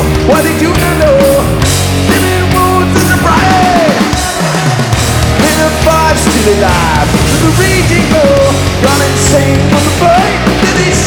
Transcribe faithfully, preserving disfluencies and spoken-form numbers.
what they do not know. Living woods in the bright, in a five still alive, to the raging go, gone insane on the fight. Did they